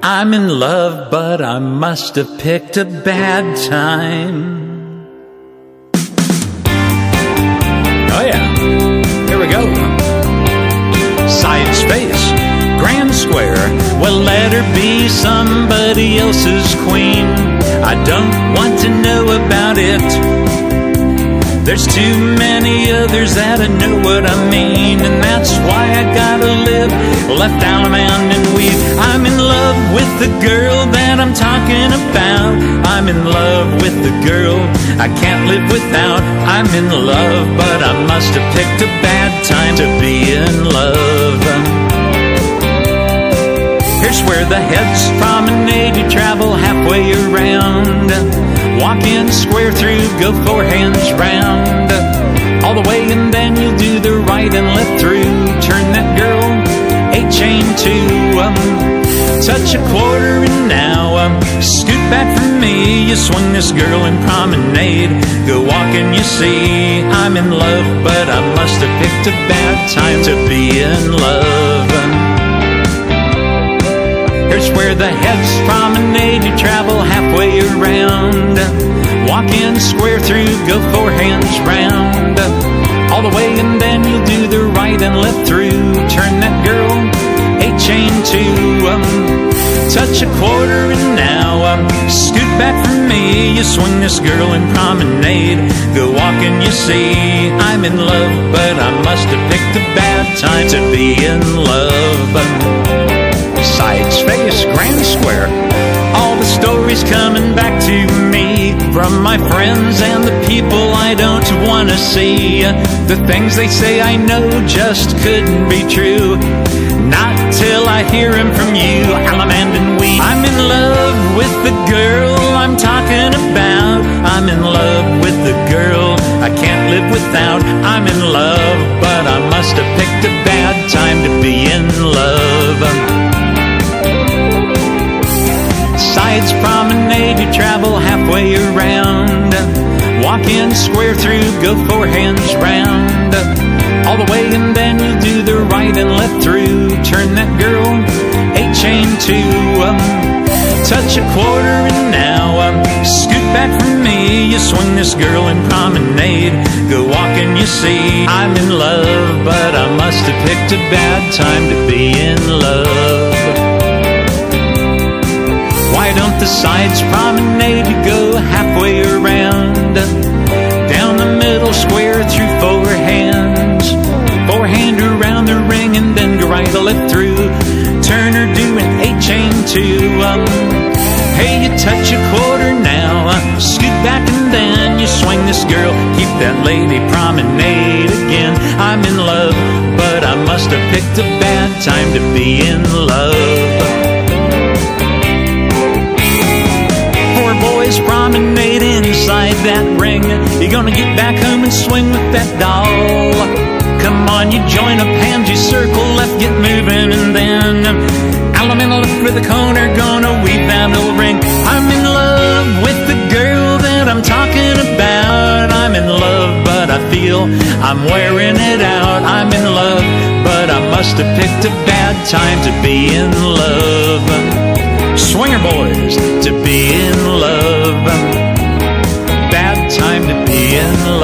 I'm in love, but I must have picked a bad time. Oh yeah, here we go. Side space, grand square. Well, let her be somebody else's queen. I don't want to know about it. There's too many others that I know what I mean, and that's why I gotta live left Allemande and weed. I'm in love with the girl that I'm talking about. I'm in love with the girl I can't live without. I'm in love, but I must have picked a bad time to be in love. Here's where the heads promenade. You travel halfway around, walk in, square through, go four hands round, all the way, and then you'll do the right and left through. Turn that girl a chain to touch a quarter, and now scoot back from me. You swing this girl in promenade, go walking, you see. I'm in love, but I must have picked a bad time to be in love. Here's where the heads promenade. You travel halfway around, walk in, square through, go four hands round, all the way, and then you'll do the right and left through. Turn that girl a chain to touch a quarter, and now scoot back from me. You swing this girl in promenade, go walking, you see. I'm in love, but I must have picked a bad time to be in love. Side space, grand square. All the stories coming back to me from my friends and the people I don't want to see. The things they say I know just couldn't be true, not till I hear them from you, Allemande and weed. I'm in love with the girl I'm talking about. I'm in love with the girl I can't live without. I'm in love, but I must have picked a bad time to be in love. Sides promenade, you travel halfway around, walk in, square through, go four hands round, all the way, and then you do the right and left through. Turn that girl a chain to touch a quarter, and now scoot back from me. You swing this girl in promenade, go walking, you see. I'm in love, but I must have picked a bad time to be in love. Why don't the sides promenade? You go halfway around, down the middle, square through four hands, forehand around the ring, and then go right or left through. Turn or do an A chain to hey, you touch a quarter now, scoot back, and then you swing this girl, keep that lady promenade again. I'm in love, but I must have picked a bad time to be in love. Boys promenade inside that ring. You're gonna get back home and swing with that doll. Come on, you join up, hands, you circle left, get moving, and then Allemande left for the corner, gonna weave that little ring. I'm in love with the girl that I'm talking about. I'm in love, but I feel I'm wearing it out. I'm in love, but I must have picked a bad time to be in love. Swinger boys, to be in love. Bad time to be in love.